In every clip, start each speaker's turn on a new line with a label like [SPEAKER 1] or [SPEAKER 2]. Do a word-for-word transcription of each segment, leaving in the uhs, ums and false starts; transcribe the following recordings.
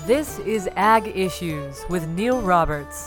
[SPEAKER 1] This is Ag Issues with Neil Roberts.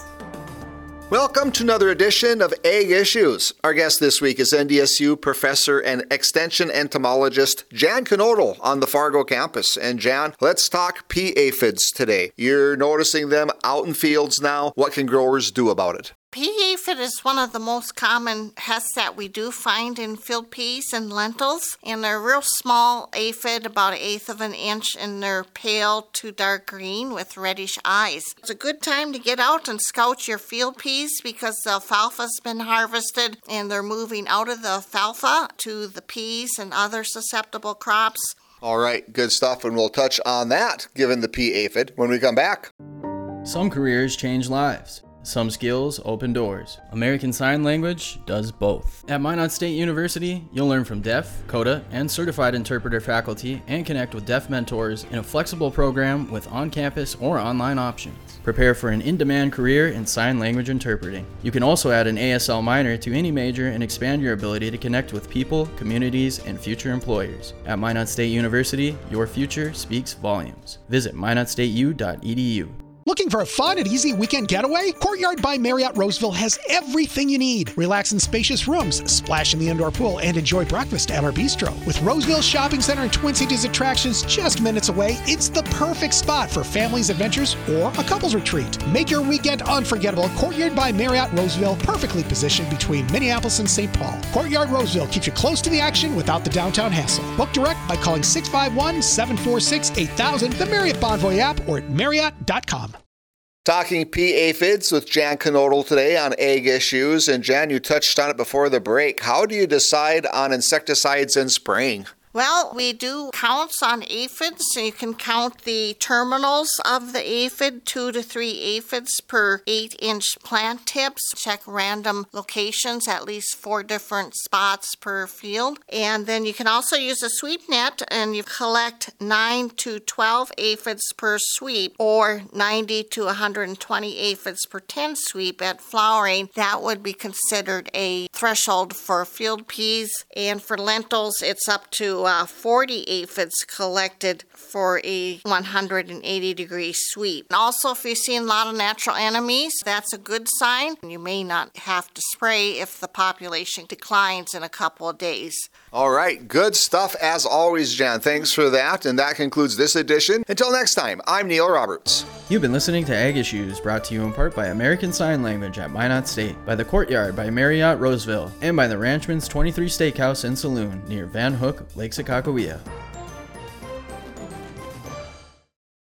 [SPEAKER 2] Welcome to another edition of Ag Issues. Our guest this week is N D S U professor and extension entomologist Jan Knodel on the Fargo campus. And Jan, let's talk pea aphids today. You're noticing them out in fields now. What can growers do about it?
[SPEAKER 3] Pea aphid is one of the most common pests that we do find in field peas and lentils, and they're real small aphid, about an eighth of an inch, and they're pale to dark green with reddish eyes. It's a good time to get out and scout your field peas because the alfalfa's been harvested and they're moving out of the alfalfa to the peas and other susceptible crops.
[SPEAKER 2] All right, good stuff, and we'll touch on that, given the pea aphid, when we come back.
[SPEAKER 4] Some careers change lives. Some skills open doors. American Sign Language does both. At Minot State University, you'll learn from deaf, CODA, and certified interpreter faculty and connect with deaf mentors in a flexible program with on-campus or online options. Prepare for an in-demand career in sign language interpreting. You can also add an A S L minor to any major and expand your ability to connect with people, communities, and future employers. At Minot State University, your future speaks volumes. Visit minot state u dot e d u.
[SPEAKER 5] Looking for a fun and easy weekend getaway? Courtyard by Marriott Roseville has everything you need. Relax in spacious rooms, splash in the indoor pool, and enjoy breakfast at our bistro. With Roseville Shopping Center and Twin Cities attractions just minutes away, it's the perfect spot for families' adventures or a couple's retreat. Make your weekend unforgettable. Courtyard by Marriott Roseville, perfectly positioned between Minneapolis and Saint Paul. Courtyard Roseville keeps you close to the action without the downtown hassle. Book direct by calling six five one, seven four six, eight thousand, the Marriott Bonvoy app, or at marriott dot com.
[SPEAKER 2] Talking pea aphids with Jan Knodel today on Ag Issues. And Jan, you touched on it before the break. How do you decide on insecticides and spraying?
[SPEAKER 3] Well, we do counts on aphids. So you can count the terminals of the aphid, two to three aphids per eight-inch plant tips. Check random locations, at least four different spots per field. And then you can also use a sweep net, and you collect nine to twelve aphids per sweep, or ninety to one hundred twenty aphids per ten sweep at flowering. That would be considered a threshold for field peas. And for lentils, it's up to Uh, forty aphids collected for a one hundred eighty degree sweep. And also, if you've seen a lot of natural enemies, that's a good sign. You may not have to spray if the population declines in a couple of days.
[SPEAKER 2] All right, good stuff as always, Jan. Thanks for that. And that concludes this edition. Until next time, I'm Neil Roberts.
[SPEAKER 4] You've been listening to Ag Issues, brought to you in part by American Sign Language at Minot State, by the Courtyard by Marriott Roseville, and by the Ranchman's twenty-three Steakhouse and Saloon near Van Hook, Lake Sakakawea.